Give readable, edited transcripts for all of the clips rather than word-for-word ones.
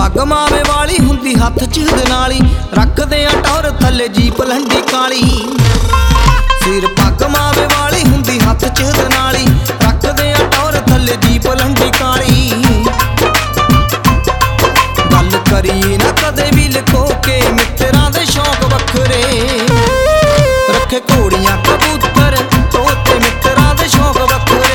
पग मावे वाली हुंदी हथ च दनाली, रखदे आ टौर थल्ले जीप लंडी काली। सिर पग मावे वाली हुंदी हथ च दनाली, रखदे आ टौर थल्ले जीप लंडी काली। गल करिए ना कदे भी लिखो के मित्तरां दे शौक वखरे, रखे घोड़ियां कबूतर तोते मित्तरां दे शौक वखरे।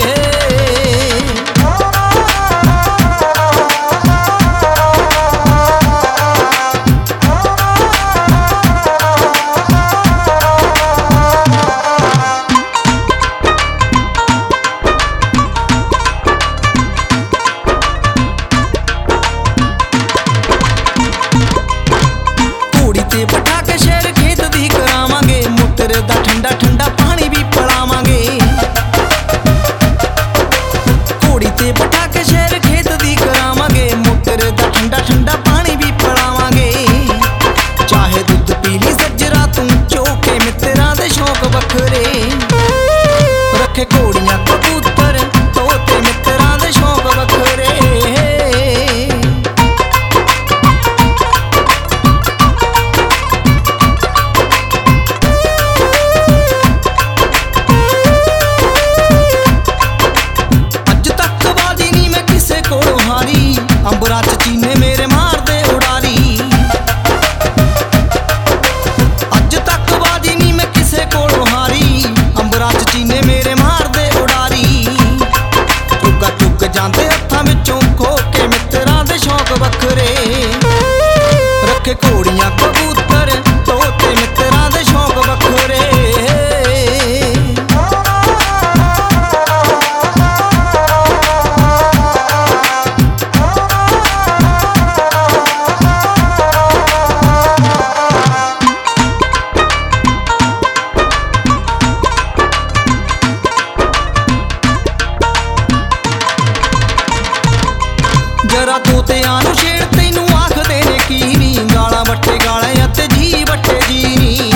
बिठा के शहर खेत दी करावांगे, मोटर दा ठंडा ठंडा पानी भी पिलावांगे। घोड़ी ते बिठा के शहर खेत दी करावांगे, मोटर दा ठंडा ठंडा पानी भी पिलावांगे। चाहे दुध पी ली सज्जरा तू चोके मित्तरां दे शौक वखरे, रखे घोड़ियां कबूतर तोते मित्तरां दे शौक वखरे। अंबरा च चीने मेरे मार दे उड़ारी, अज तक बाजी नी मैं किसे कोलों हारी। अंबरा च चीने मेरे मार दे उड़ारी, चुगा चुग जांदे हत्थां विचों खो के मित्तरां दे शौक वखरे, रखे घोड़ियां कबूतर तोते मित्तरां दे शौक वखरे। जरा तोतियां नूं छेड़ तैनूं आखदे ने की नी, गालां वट्टे गाले अते जी वट्टे जी नी।